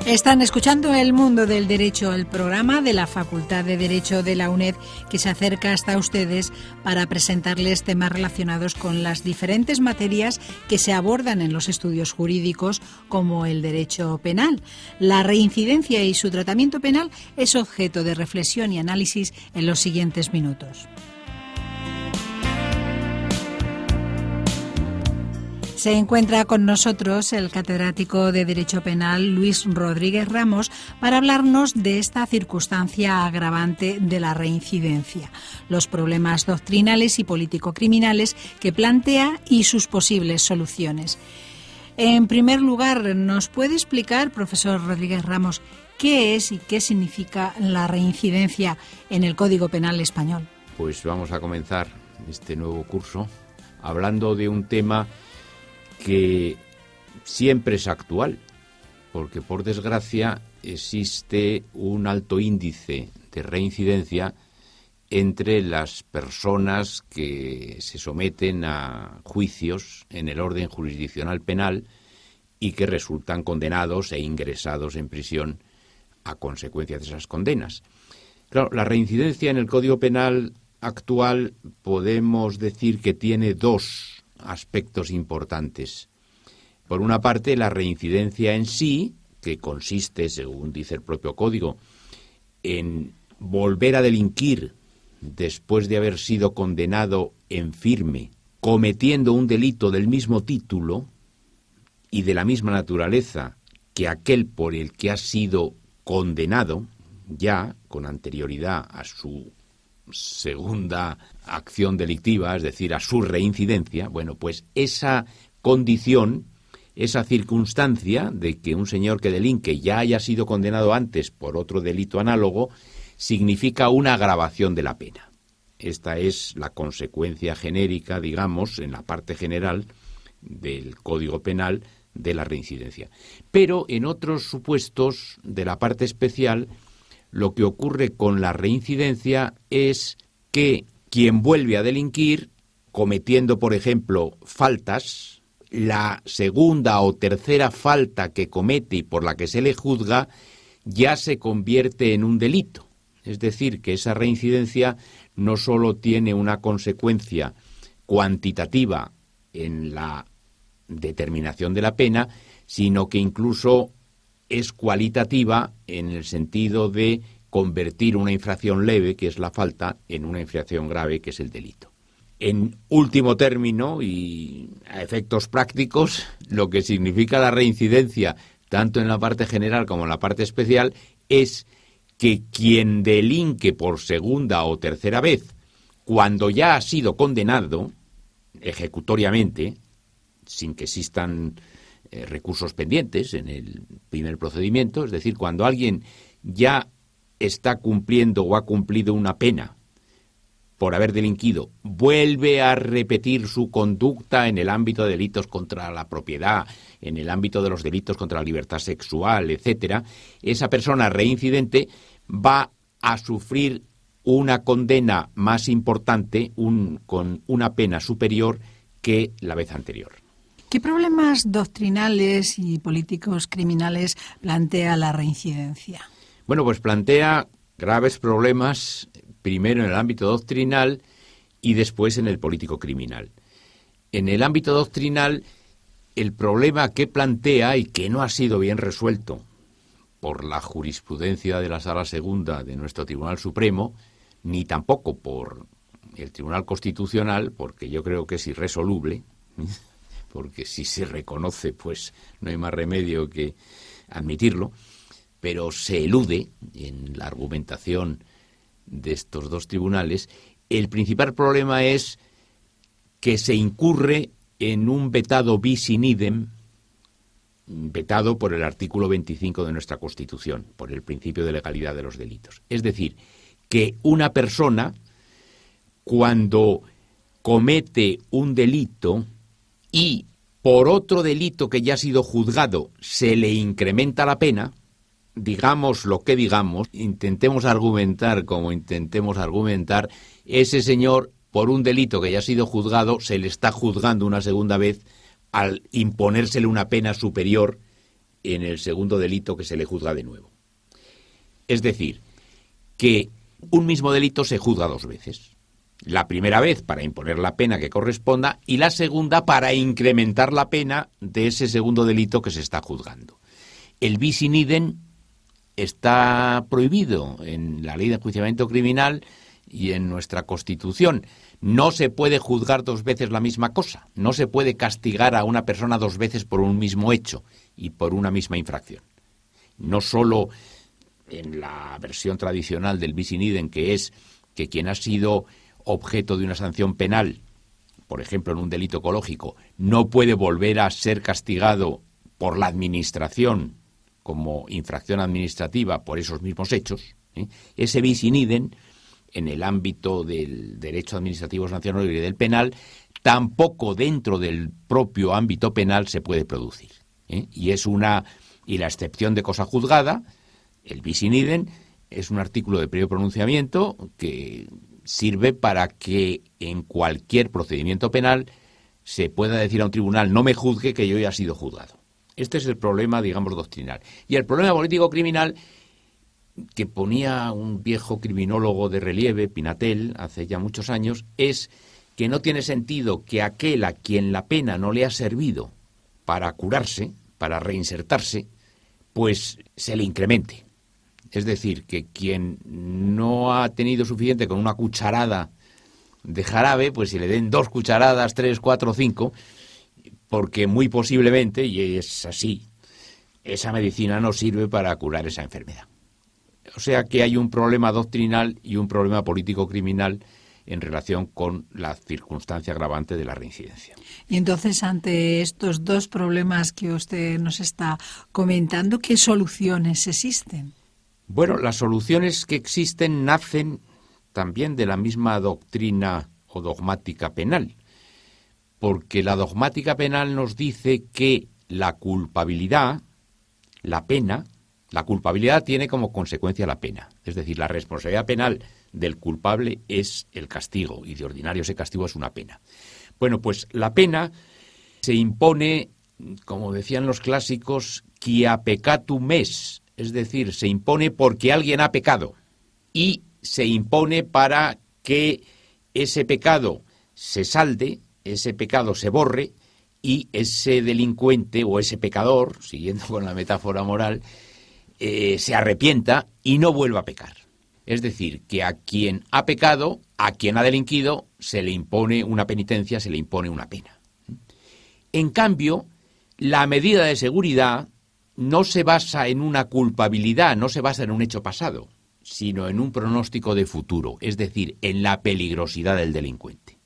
Están escuchando El Mundo del Derecho, el programa de la Facultad de Derecho de la UNED que se acerca hasta ustedes para presentarles temas relacionados con las diferentes materias que se abordan en los estudios jurídicos, como el derecho penal. La reincidencia y su tratamiento penal es objeto de reflexión y análisis en los siguientes minutos. Se encuentra con nosotros el catedrático de Derecho Penal Luis Rodríguez Ramos para hablarnos de esta circunstancia agravante de la reincidencia, los problemas doctrinales y político-criminales que plantea y sus posibles soluciones. En primer lugar, ¿nos puede explicar, profesor Rodríguez Ramos, qué es y qué significa la reincidencia en el Código Penal español? Pues vamos a comenzar este nuevo curso hablando de un tema que siempre es actual, porque por desgracia existe un alto índice de reincidencia entre las personas que se someten a juicios en el orden jurisdiccional penal y que resultan condenados e ingresados en prisión a consecuencia de esas condenas. Claro, la reincidencia en el Código Penal actual podemos decir que tiene dos aspectos importantes. Por una parte, la reincidencia en sí, que consiste, según dice el propio Código, en volver a delinquir después de haber sido condenado en firme, cometiendo un delito del mismo título y de la misma naturaleza que aquel por el que ha sido condenado, ya con anterioridad a su segunda acción delictiva, es decir, a su reincidencia. Bueno, pues esa condición, esa circunstancia de que un señor que delinque ya haya sido condenado antes por otro delito análogo, significa una agravación de la pena. Esta es la consecuencia genérica, digamos, en la parte general del Código Penal de la reincidencia. Pero en otros supuestos de la parte especial, lo que ocurre con la reincidencia es que quien vuelve a delinquir, cometiendo, por ejemplo, faltas, la segunda o tercera falta que comete y por la que se le juzga ya se convierte en un delito. Es decir, que esa reincidencia no solo tiene una consecuencia cuantitativa en la determinación de la pena, sino que incluso es cualitativa en el sentido de convertir una infracción leve, que es la falta, en una infracción grave, que es el delito. En último término, y a efectos prácticos, lo que significa la reincidencia, tanto en la parte general como en la parte especial, es que quien delinque por segunda o tercera vez, cuando ya ha sido condenado ejecutoriamente, sin que existan recursos pendientes en el primer procedimiento, es decir, cuando alguien ya está cumpliendo o ha cumplido una pena por haber delinquido, vuelve a repetir su conducta en el ámbito de delitos contra la propiedad, en el ámbito de los delitos contra la libertad sexual, etcétera, esa persona reincidente va a sufrir una condena más importante, con una pena superior que la vez anterior. ¿Qué problemas doctrinales y políticos criminales plantea la reincidencia? Bueno, pues plantea graves problemas, primero en el ámbito doctrinal y después en el político criminal. En el ámbito doctrinal, el problema que plantea y que no ha sido bien resuelto por la jurisprudencia de la Sala Segunda de nuestro Tribunal Supremo, ni tampoco por el Tribunal Constitucional, porque yo creo que es irresoluble, porque si se reconoce, pues no hay más remedio que admitirlo, pero se elude en la argumentación de estos dos tribunales. El principal problema es que se incurre en un vetado bis in idem, vetado por el artículo 25 de nuestra Constitución, por el principio de legalidad de los delitos. Es decir, que una persona, cuando comete un delito y por otro delito que ya ha sido juzgado se le incrementa la pena, digamos lo que digamos, intentemos argumentar como intentemos argumentar, ese señor, por un delito que ya ha sido juzgado, se le está juzgando una segunda vez al imponérsele una pena superior en el segundo delito que se le juzga de nuevo. Es decir, que un mismo delito se juzga 2 veces. La primera vez para imponer la pena que corresponda y la segunda para incrementar la pena de ese segundo delito que se está juzgando. El bis in idem está prohibido en la Ley de Enjuiciamiento Criminal y en nuestra Constitución. No se puede juzgar 2 veces la misma cosa. No se puede castigar a una persona 2 veces por un mismo hecho y por una misma infracción. No solo en la versión tradicional del bis in idem, que es que quien ha sido objeto de una sanción penal, por ejemplo en un delito ecológico, no puede volver a ser castigado por la administración como infracción administrativa por esos mismos hechos, Ese bis in idem, en el ámbito del derecho administrativo sancionador y del penal, tampoco dentro del propio ámbito penal se puede producir. Y la excepción de cosa juzgada, el bis in idem, es un artículo de previo pronunciamiento que sirve para que en cualquier procedimiento penal se pueda decir a un tribunal: no me juzgue, que yo ya he sido juzgado. Este es el problema, digamos, doctrinal. Y el problema político-criminal, que ponía un viejo criminólogo de relieve, Pinatel, hace ya muchos años, es que no tiene sentido que aquel a quien la pena no le ha servido para curarse, para reinsertarse, pues se le incremente. Es decir, que quien no ha tenido suficiente con una cucharada de jarabe, pues se le den 2 cucharadas, 3, 4, 5, porque muy posiblemente, y es así, esa medicina no sirve para curar esa enfermedad. O sea que hay un problema doctrinal y un problema político-criminal en relación con la circunstancia agravante de la reincidencia. Y entonces, ante estos 2 problemas que usted nos está comentando, ¿qué soluciones existen? Bueno, las soluciones que existen nacen también de la misma doctrina o dogmática penal, porque la dogmática penal nos dice que la culpabilidad, la pena, la culpabilidad tiene como consecuencia la pena. Es decir, la responsabilidad penal del culpable es el castigo, y de ordinario ese castigo es una pena. Bueno, pues la pena se impone, como decían los clásicos, quia peccatum es, es decir, se impone porque alguien ha pecado, y se impone para que ese pecado se salde, ese pecado se borre, y ese delincuente o ese pecador, siguiendo con la metáfora moral, se arrepienta y no vuelva a pecar. Es decir, que a quien ha pecado, a quien ha delinquido, se le impone una penitencia, se le impone una pena. En cambio, la medida de seguridad no se basa en una culpabilidad, no se basa en un hecho pasado, sino en un pronóstico de futuro, es decir, en la peligrosidad del delincuente.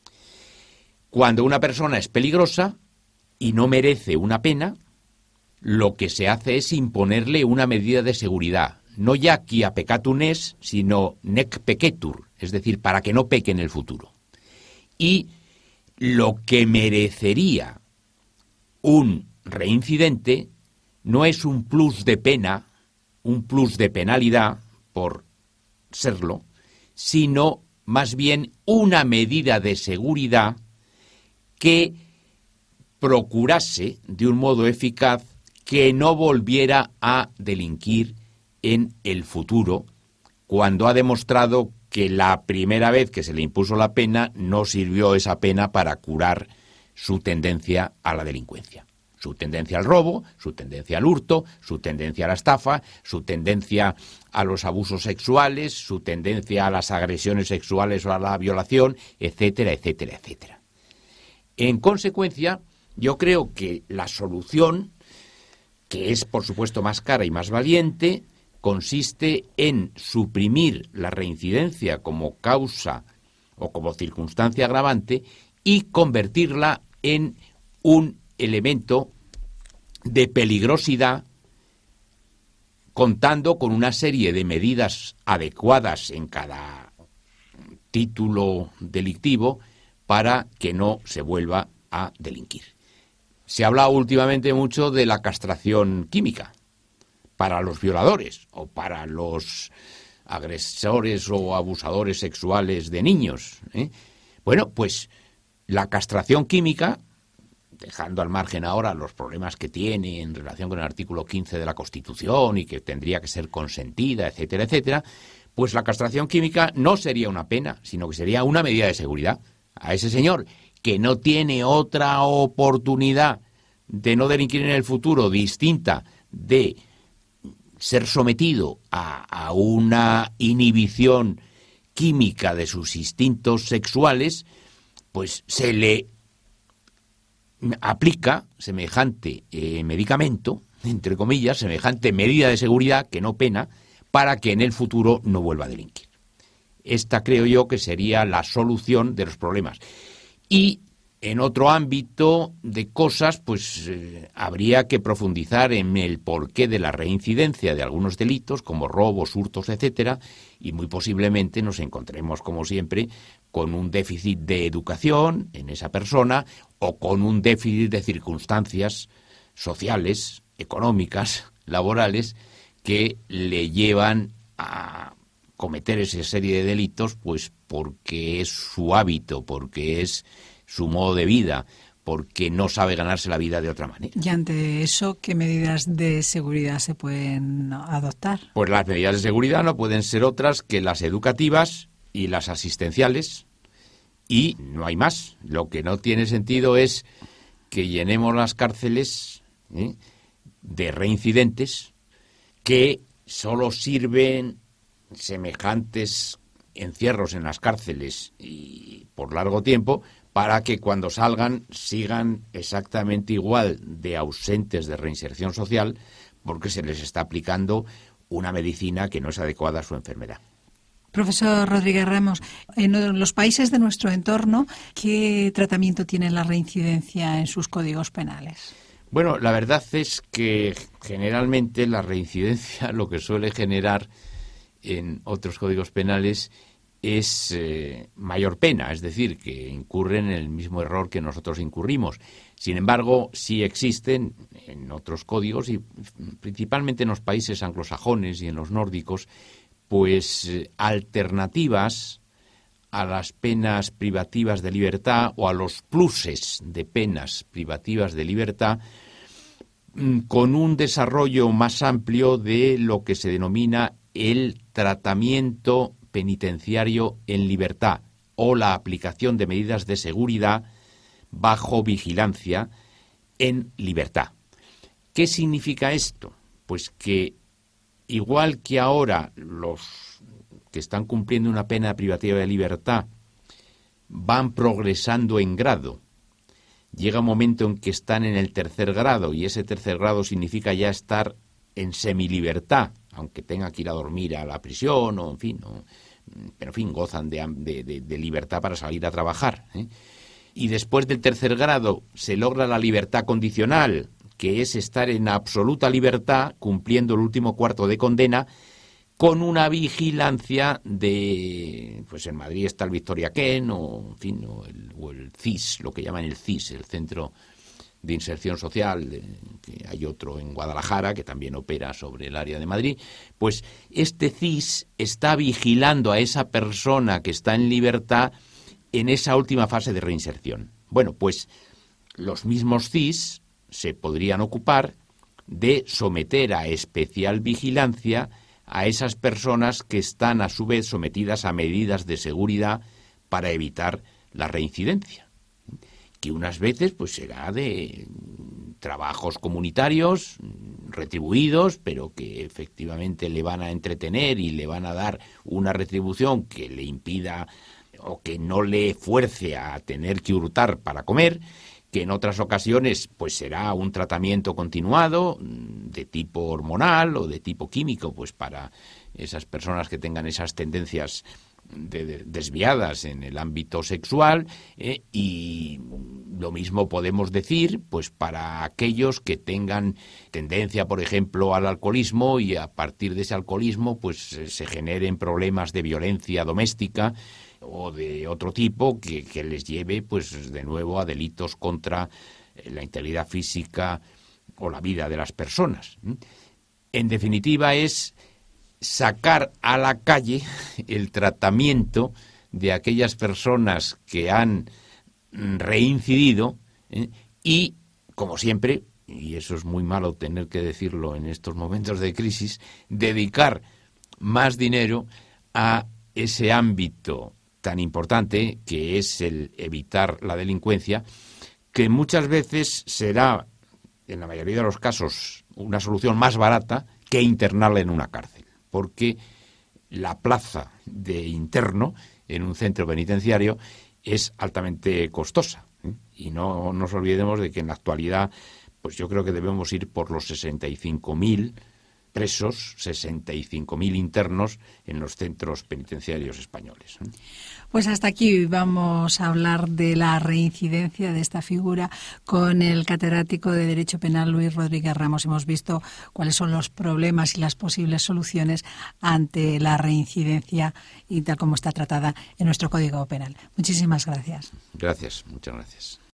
Cuando una persona es peligrosa y no merece una pena, lo que se hace es imponerle una medida de seguridad, no ya quia peccatum es, sino nec peccetur, es decir, para que no peque en el futuro. Y lo que merecería un reincidente no es un plus de pena, un plus de penalidad por serlo, sino más bien una medida de seguridad que procurase de un modo eficaz que no volviera a delinquir en el futuro, cuando ha demostrado que la primera vez que se le impuso la pena no sirvió esa pena para curar su tendencia a la delincuencia. Su tendencia al robo, su tendencia al hurto, su tendencia a la estafa, su tendencia a los abusos sexuales, su tendencia a las agresiones sexuales o a la violación, etcétera, etcétera, etcétera. En consecuencia, yo creo que la solución, que es por supuesto más cara y más valiente, consiste en suprimir la reincidencia como causa o como circunstancia agravante y convertirla en un elemento de peligrosidad, contando con una serie de medidas adecuadas en cada título delictivo para que no se vuelva a delinquir. Se ha hablado últimamente mucho de la castración química para los violadores o para los agresores o abusadores sexuales de niños, Bueno, pues la castración química dejando al margen ahora los problemas que tiene en relación con el artículo 15 de la Constitución y que tendría que ser consentida, etcétera, etcétera, pues la castración química no sería una pena, sino que sería una medida de seguridad. A ese señor que no tiene otra oportunidad de no delinquir en el futuro distinta de ser sometido a una inhibición química de sus instintos sexuales, pues se le aplica semejante medicamento, entre comillas, semejante medida de seguridad, que no pena, para que en el futuro no vuelva a delinquir. Esta creo yo que sería la solución de los problemas. Y en otro ámbito de cosas, pues habría que profundizar en el porqué de la reincidencia de algunos delitos, como robos, hurtos, etcétera, y muy posiblemente nos encontremos, como siempre, con un déficit de educación en esa persona o con un déficit de circunstancias sociales, económicas, laborales, que le llevan a cometer esa serie de delitos, pues porque es su hábito, porque es su modo de vida, porque no sabe ganarse la vida de otra manera. Y ante eso, ¿qué medidas de seguridad se pueden adoptar? Pues las medidas de seguridad no pueden ser otras que las educativas y las asistenciales, y no hay más. Lo que no tiene sentido es que llenemos las cárceles de reincidentes que solo sirven semejantes encierros en las cárceles y por largo tiempo para que cuando salgan sigan exactamente igual de ausentes de reinserción social, porque se les está aplicando una medicina que no es adecuada a su enfermedad. Profesor Rodríguez Ramos, en los países de nuestro entorno, ¿qué tratamiento tiene la reincidencia en sus códigos penales? Bueno, la verdad es que generalmente la reincidencia lo que suele generar en otros códigos penales es mayor pena, es decir, que incurren en el mismo error que nosotros incurrimos. Sin embargo, sí existen en otros códigos, y principalmente en los países anglosajones y en los nórdicos, pues alternativas a las penas privativas de libertad o a los pluses de penas privativas de libertad, con un desarrollo más amplio de lo que se denomina el tratamiento penitenciario en libertad o la aplicación de medidas de seguridad bajo vigilancia en libertad. ¿Qué significa esto? Pues que igual que ahora los que están cumpliendo una pena privativa de libertad van progresando en grado, llega un momento en que están en el tercer grado y ese tercer grado significa ya estar en semilibertad, aunque tenga que ir a dormir a la prisión o en fin, pero en fin, gozan de libertad para salir a trabajar, Y después del tercer grado se logra la libertad condicional, que es estar en absoluta libertad, cumpliendo el último cuarto de condena, con una vigilancia de, pues en Madrid está el Victoria Ken, o en fin, o el CIS, lo que llaman el CIS, el Centro de Inserción Social, que hay otro en Guadalajara, que también opera sobre el área de Madrid. Pues este CIS está vigilando a esa persona que está en libertad en esa última fase de reinserción. Bueno, pues los mismos CIS se podrían ocupar de someter a especial vigilancia a esas personas que están a su vez sometidas a medidas de seguridad para evitar la reincidencia, que unas veces pues será de trabajos comunitarios retribuidos, pero que efectivamente le van a entretener y le van a dar una retribución que le impida o que no le fuerce a tener que hurtar para comer, que en otras ocasiones pues será un tratamiento continuado de tipo hormonal o de tipo químico, pues para esas personas que tengan esas tendencias desviadas en el ámbito sexual, y lo mismo podemos decir pues para aquellos que tengan tendencia, por ejemplo, al alcoholismo y a partir de ese alcoholismo pues se generen problemas de violencia doméstica o de otro tipo que les lleve pues de nuevo a delitos contra la integridad física o la vida de las personas. En definitiva, es sacar a la calle el tratamiento de aquellas personas que han reincidido y, como siempre, y eso es muy malo tener que decirlo en estos momentos de crisis, dedicar más dinero a ese ámbito tan importante que es el evitar la delincuencia, que muchas veces será, en la mayoría de los casos, una solución más barata que internarla en una cárcel, porque la plaza de interno en un centro penitenciario es altamente costosa, ¿eh? Y no nos olvidemos de que en la actualidad, pues yo creo que debemos ir por los 65.000 presos, 65.000 internos en los centros penitenciarios españoles. Pues hasta aquí vamos a hablar de la reincidencia de esta figura con el catedrático de Derecho Penal Luis Rodríguez Ramos. Hemos visto cuáles son los problemas y las posibles soluciones ante la reincidencia y tal como está tratada en nuestro Código Penal. Muchísimas gracias. Gracias, muchas gracias.